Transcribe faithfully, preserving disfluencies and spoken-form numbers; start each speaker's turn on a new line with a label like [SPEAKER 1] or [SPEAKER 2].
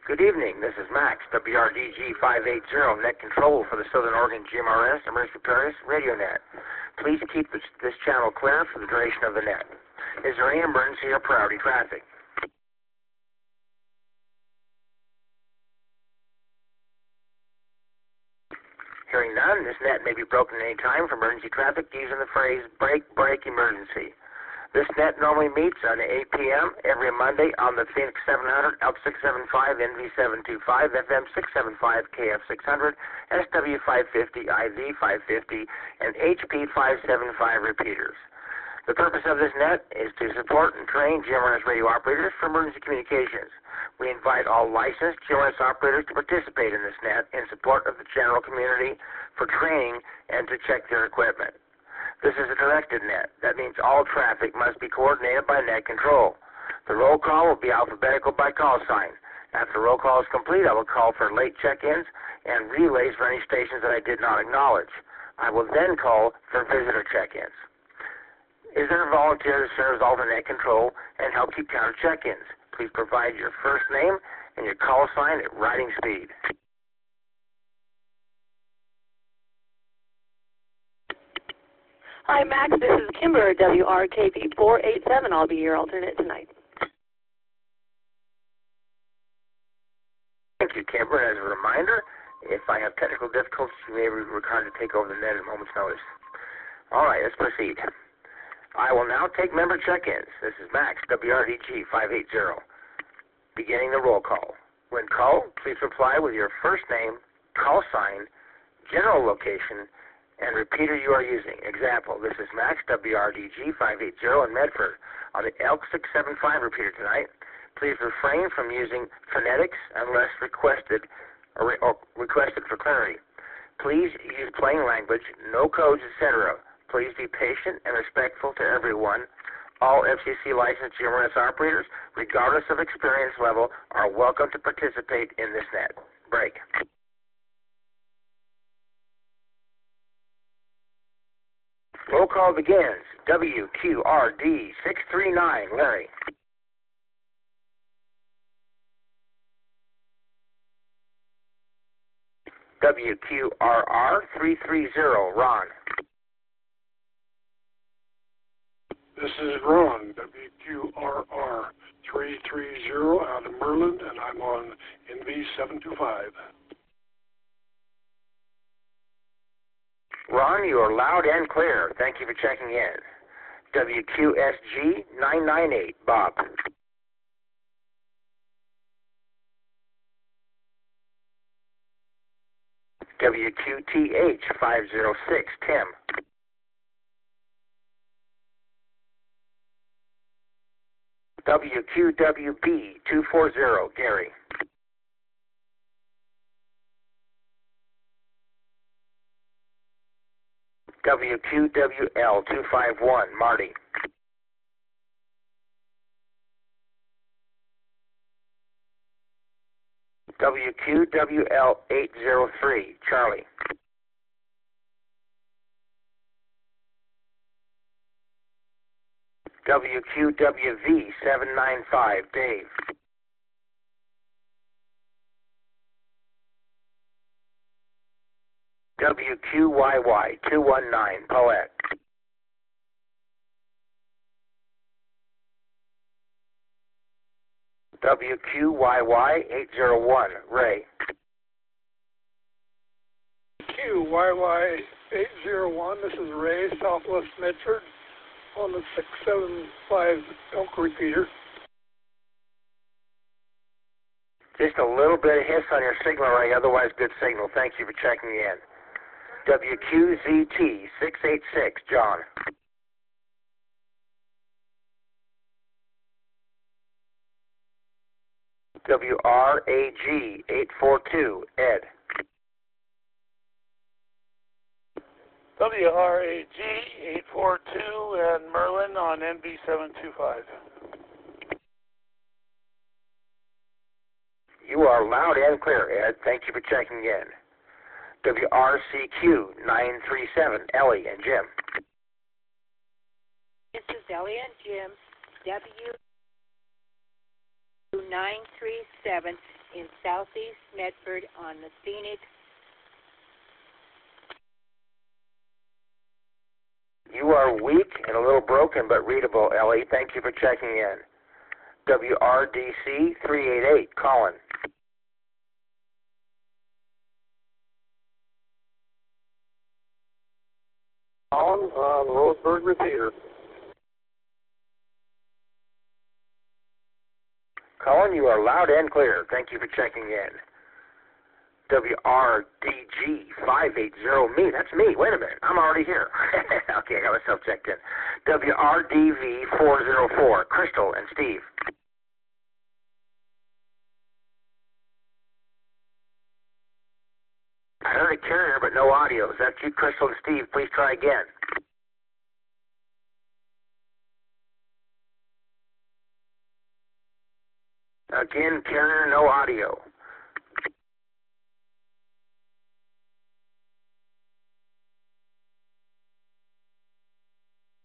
[SPEAKER 1] Good evening. This is Max, W R D G five eighty, Net Control for the Southern Oregon G M R S Emergency Preparedness Radio Net. Please keep this, this channel clear for the duration of the net. Is there any emergency or priority traffic? Hearing none, this net may be broken at any time for emergency traffic using the phrase break, break, emergency. This net normally meets on eight p m every Monday on the Phoenix seven hundred, L six seventy-five, N V seven twenty-five, F M six seventy-five, K F six hundred, S W five fifty, I V five fifty, and H P five seventy-five repeaters. The purpose of this net is to support and train G M R S radio operators for emergency communications. We invite all licensed G M R S operators to participate in this net in support of the general community for training and to check their equipment. This is a directed net. That means all traffic must be coordinated by net control. The roll call will be alphabetical by call sign. After the roll call is complete, I will call for late check-ins and relays for any stations that I did not acknowledge. I will then call for visitor check-ins. Is there a volunteer to serve as alternate control and help keep count of check-ins? Please provide your first name and your call sign at writing speed.
[SPEAKER 2] Hi, Max. This is Kimber, W R K P four eighty-seven. I'll be your alternate tonight.
[SPEAKER 1] Thank you, Kimber. As a reminder, if I have technical difficulties, you may be required to take over the net at a moment's notice. All right, let's proceed. I will now take member check-ins. This is Max, W R D G five eighty. Beginning the roll call. When called, please reply with your first name, call sign, general location, and repeater you are using. Example, this is Max, W R D G five eighty in Medford on the L six seventy-five repeater tonight. Please refrain from using phonetics unless requested or, re or requested for clarity. Please use plain language, no codes, et cetera. Please be patient and respectful to everyone. All F C C licensed G M R S operators, regardless of experience level, are welcome to participate in this net. Break. Roll call begins. W Q R D six three nine, Larry. W Q R R three three zero, Ron.
[SPEAKER 3] This is Ron, W Q R R three three zero out of Merlin, and I'm on N V seven twenty-five.
[SPEAKER 1] Ron, you are loud and clear. Thank you for checking in. W Q S G nine nine eight, Bob. W Q T H five oh six, Tim. W Q W B two forty, Gary. W Q W L two five one, Marty. W Q W L eight oh three, Charlie. W Q W V seven nine five, Dave. W Q Y Y two one nine, Paulette. W Q Y Y eight oh one, Ray.
[SPEAKER 3] Q Y Y eight oh one, this is Ray, Southwest Medford, on the six seven five Elk repeater.
[SPEAKER 1] Just a little bit of hiss on your signal, Ray, otherwise good signal. Thank you for checking in. W Q Z T six eight six, John. W R A G eight four two, Ed.
[SPEAKER 4] W R A G eight four two and Merlin on N V seven twenty-five.
[SPEAKER 1] You are loud and clear, Ed. Thank you for checking in. W R C Q nine three seven, Ellie and Jim.
[SPEAKER 5] This is Ellie and Jim. W nine three seven in southeast Medford on the Phoenix.
[SPEAKER 1] You are weak and a little broken, but readable, Ellie. Thank you for checking in. W R D C three eight eight, Colin.
[SPEAKER 3] Colin, uh, Roseburg repeater.
[SPEAKER 1] Colin, you are loud and clear. Thank you for checking in. W R D G five eight zero, me. That's me. Wait a minute. I'm already here. Okay, I got myself checked in. W R D V four zero four, Crystal and Steve. I heard a carrier, but no audio. Is that you, Crystal and Steve? Please try again. Again, carrier, no audio.